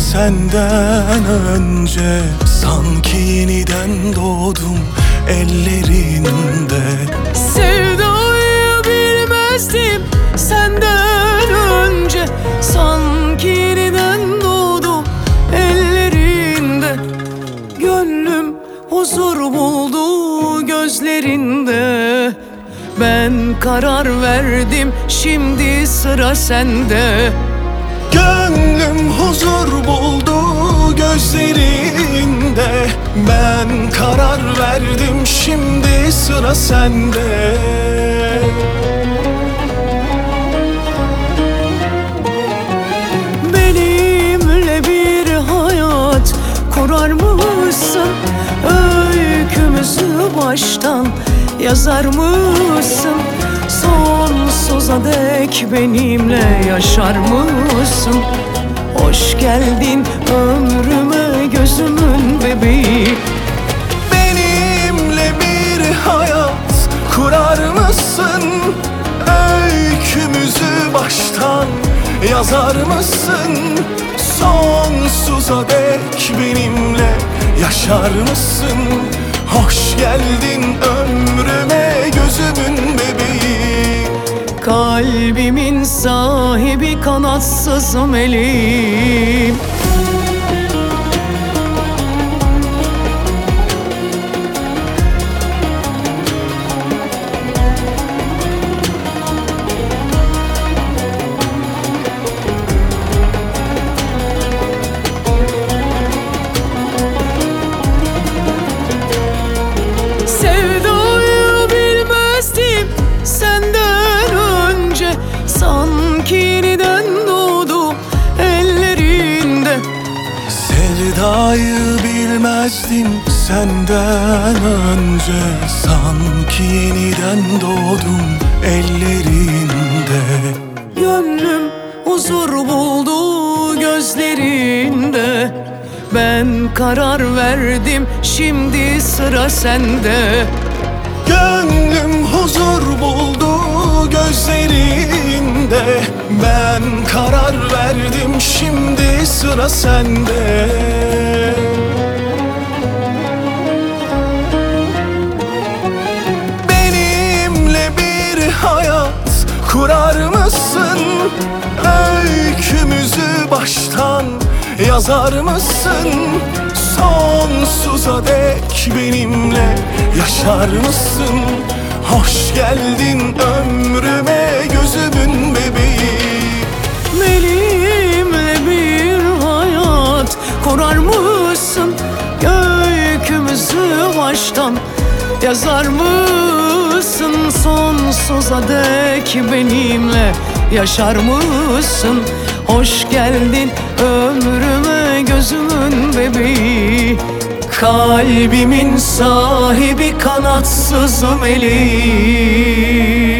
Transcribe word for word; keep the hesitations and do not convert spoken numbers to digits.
senden önce. Sanki yeniden doğdum ellerinde. Sevdayı bilmezdim senden önce. Sanki yeniden doğdum ellerinde. Gönlüm huzur buldu gözlerinde. Ben karar verdim, şimdi sıra sende. Gönlüm huzur buldu gözlerinde. Ben karar verdim, şimdi sıra sende. Benimle bir hayat kurar mısın? Öykümüzü baştan yazar mısın? Sonsuza dek benimle yaşar mısın? Hoş geldin ömrüme gözümün bebeği. Benimle bir hayat kurar mısın? Öykümüzü baştan yazar mısın? Sonsuza dek benimle yaşar mısın? Hoş geldin ömrüme gözümün bebeği. Kalbimin sahibi kanatsız meleğim. Sevdayı bilmezdim senden önce. Sanki yeniden doğdum ellerinde. Sevdayı bilmezdim senden önce. Sanki yeniden doğdum ellerinde. Gönlüm huzur buldu gözlerinde. Ben karar verdim, şimdi sıra sende. Gönlüm huzur buldu gözlerinde. Ben karar verdim, şimdi sıra sende. Benimle bir hayat kurar mısın? Öykümüzü baştan yazar mısın? Sonsuza dek benimle yaşar mısın? Hoş geldin ömrüme gözümün bebeği. Benimle bir hayat kurar mısın? Öykümüzü baştan yazar mısın? Sonsuza dek benimle yaşar mısın? Hoş geldin ömrüme gözümün bebeği. Kalbimin sahibi kanatsız meleği.